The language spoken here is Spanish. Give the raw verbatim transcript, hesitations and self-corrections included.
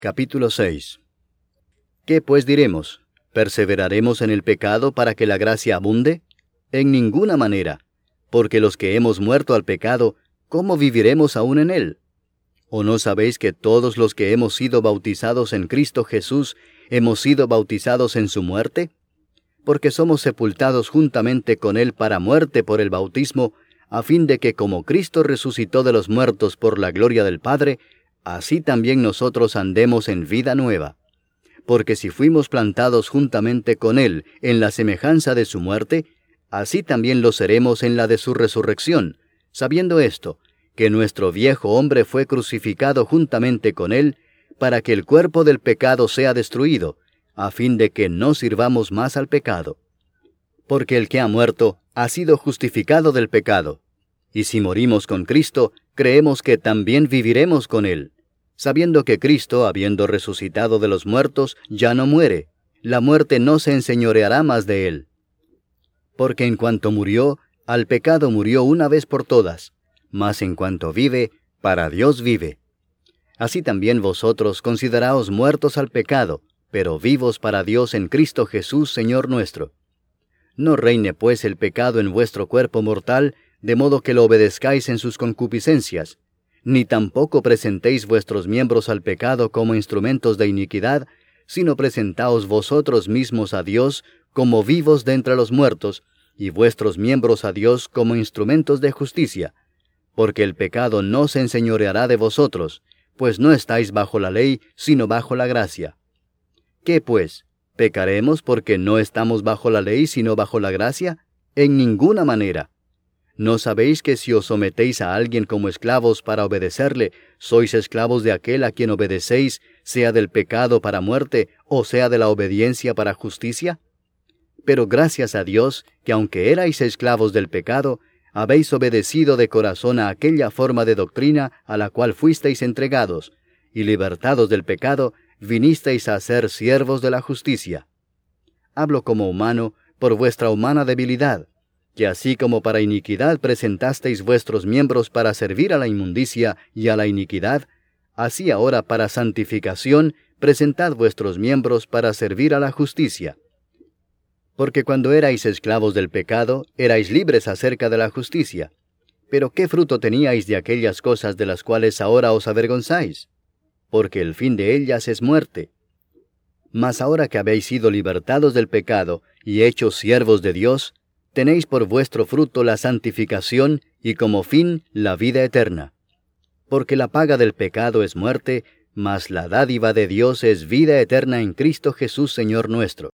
Capítulo seis. ¿Qué pues diremos? ¿Perseveraremos en el pecado para que la gracia abunde? En ninguna manera, porque los que hemos muerto al pecado, ¿cómo viviremos aún en él? ¿O no sabéis que todos los que hemos sido bautizados en Cristo Jesús, hemos sido bautizados en su muerte? Porque somos sepultados juntamente con él para muerte por el bautismo, a fin de que como Cristo resucitó de los muertos por la gloria del Padre, así también nosotros andemos en vida nueva. Porque si fuimos plantados juntamente con él en la semejanza de su muerte, así también lo seremos en la de su resurrección, sabiendo esto, que nuestro viejo hombre fue crucificado juntamente con él, para que el cuerpo del pecado sea destruido, a fin de que no sirvamos más al pecado. Porque el que ha muerto ha sido justificado del pecado. Y si morimos con Cristo, creemos que también viviremos con él, sabiendo que Cristo, habiendo resucitado de los muertos, ya no muere, la muerte no se enseñoreará más de él. Porque en cuanto murió, al pecado murió una vez por todas, mas en cuanto vive, para Dios vive. Así también vosotros consideraos muertos al pecado, pero vivos para Dios en Cristo Jesús, Señor nuestro. No reine pues el pecado en vuestro cuerpo mortal, de modo que lo obedezcáis en sus concupiscencias, ni tampoco presentéis vuestros miembros al pecado como instrumentos de iniquidad, sino presentaos vosotros mismos a Dios como vivos de entre los muertos, y vuestros miembros a Dios como instrumentos de justicia, porque el pecado no se enseñoreará de vosotros, pues no estáis bajo la ley, sino bajo la gracia. ¿Qué pues? ¿Pecaremos porque no estamos bajo la ley, sino bajo la gracia? En ninguna manera. ¿No sabéis que si os sometéis a alguien como esclavos para obedecerle, sois esclavos de aquel a quien obedecéis, sea del pecado para muerte, o sea de la obediencia para justicia? Pero gracias a Dios, que aunque erais esclavos del pecado, habéis obedecido de corazón a aquella forma de doctrina a la cual fuisteis entregados, y libertados del pecado, vinisteis a ser siervos de la justicia. Hablo como humano, por vuestra humana debilidad, que así como para iniquidad presentasteis vuestros miembros para servir a la inmundicia y a la iniquidad, así ahora para santificación presentad vuestros miembros para servir a la justicia. Porque cuando erais esclavos del pecado, erais libres acerca de la justicia. Pero ¿qué fruto teníais de aquellas cosas de las cuales ahora os avergonzáis? Porque el fin de ellas es muerte. Mas ahora que habéis sido libertados del pecado y hechos siervos de Dios, tenéis por vuestro fruto la santificación y como fin la vida eterna. Porque la paga del pecado es muerte, mas la dádiva de Dios es vida eterna en Cristo Jesús Señor nuestro.